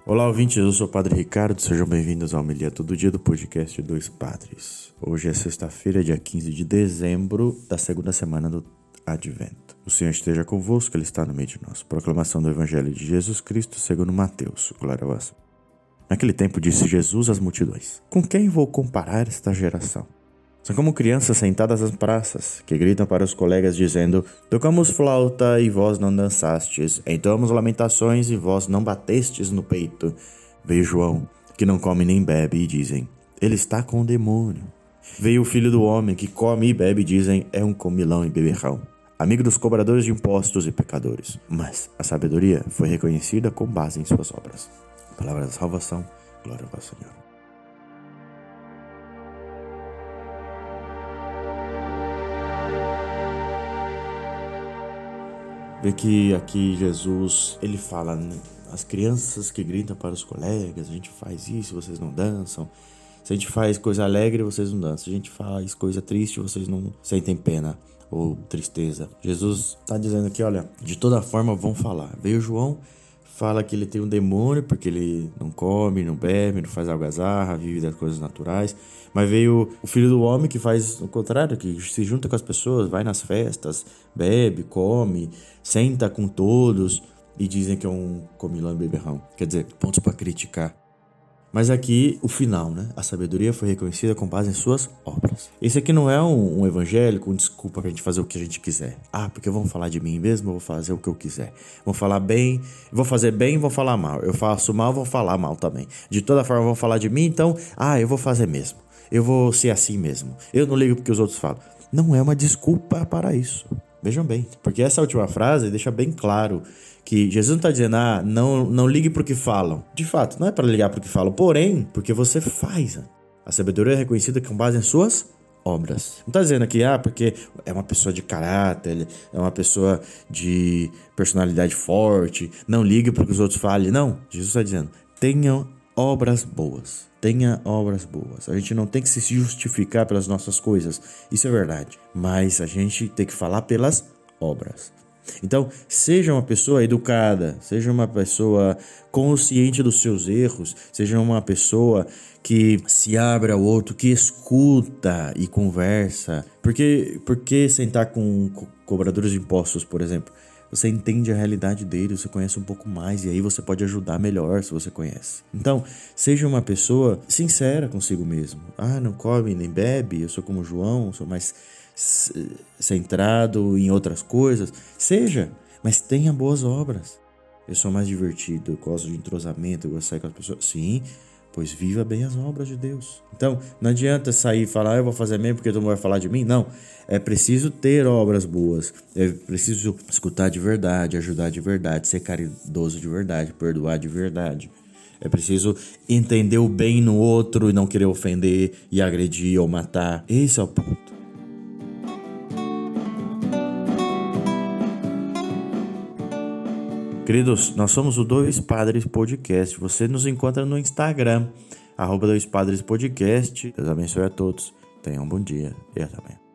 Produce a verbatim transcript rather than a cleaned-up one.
Olá, ouvintes, eu sou o Padre Ricardo, sejam bem-vindos ao Homilia Todo Dia do podcast Dois Padres. Hoje é sexta-feira, dia quinze de dezembro, da segunda semana do Advento. O Senhor esteja convosco, Ele está no meio de nós. Proclamação do Evangelho de Jesus Cristo segundo Mateus. Glória a vós. Naquele tempo disse Jesus às multidões: Com quem vou comparar esta geração? São como crianças sentadas nas praças, que gritam para os colegas dizendo: Tocamos flauta e vós não dançastes, entoamos lamentações e vós não batestes no peito. Veio João, que não come nem bebe, e dizem: Ele está com o demônio. Veio o filho do homem, que come e bebe, e dizem: É um comilão e beberrão, amigo dos cobradores de impostos e pecadores. Mas a sabedoria foi reconhecida com base em suas obras. Palavra da salvação, glória a vós, Senhor. Vê que aqui Jesus, ele fala, né? As crianças que gritam para os colegas: a gente faz isso, vocês não dançam. Se a gente faz coisa alegre, vocês não dançam. Se a gente faz coisa triste, vocês não sentem pena ou tristeza. Jesus está dizendo aqui, olha, de toda forma vão falar. Veio João, fala que ele tem um demônio porque ele não come, não bebe, não faz algazarra, vive das coisas naturais. Mas veio o filho do homem, que faz o contrário, que se junta com as pessoas, vai nas festas, bebe, come, senta com todos e dizem que é um comilão e beberrão. Quer dizer, pontos para criticar. Mas aqui o final, né? A sabedoria foi reconhecida com base em suas obras. Esse aqui não é um, um evangelho com desculpa pra gente fazer o que a gente quiser. Ah, porque vão falar de mim mesmo, eu vou fazer o que eu quiser. Vão falar bem, vou fazer bem, vão falar mal. Eu faço mal, vão falar mal também. De toda forma vão falar de mim, então, ah, eu vou fazer mesmo. Eu vou ser assim mesmo. Eu não ligo porque os outros falam. Não é uma desculpa para isso. Vejam bem, porque essa última frase deixa bem claro que Jesus não está dizendo, ah, não, não ligue para o que falam. De fato, não é para ligar para o que falam, porém, porque você faz. A sabedoria é reconhecida com base em suas obras. Não está dizendo aqui, ah, porque é uma pessoa de caráter, é uma pessoa de personalidade forte, não ligue para o que os outros falem. Não, Jesus está dizendo, tenham obras boas. Tenha obras boas. A gente não tem que se justificar pelas nossas coisas. Isso é verdade. Mas a gente tem que falar pelas obras. Então, seja uma pessoa educada, seja uma pessoa consciente dos seus erros, seja uma pessoa que se abre ao outro, que escuta e conversa. Porque, porque sentar com co- cobradores de impostos, por exemplo? Você entende a realidade deles, você conhece um pouco mais e aí você pode ajudar melhor se você conhece. Então, seja uma pessoa sincera consigo mesmo. Ah, não come nem bebe, eu sou como João, sou mais centrado em outras coisas. Seja, mas tenha boas obras. Eu sou mais divertido, eu gosto de entrosamento, eu gosto de sair com as pessoas. Sim, pois viva bem as obras de Deus. Então, não adianta sair e falar, ah, eu vou fazer mesmo porque todo mundo vai falar de mim. Não, é preciso ter obras boas. É preciso escutar de verdade, ajudar de verdade, ser caridoso de verdade, perdoar de verdade. É preciso entender o bem no outro e não querer ofender e agredir ou matar. Esse é o ponto. Queridos, nós somos o Dois Padres Podcast. Você nos encontra no Instagram, arroba Dois Padres Podcast. Deus abençoe a todos. Tenham um bom dia e até amanhã.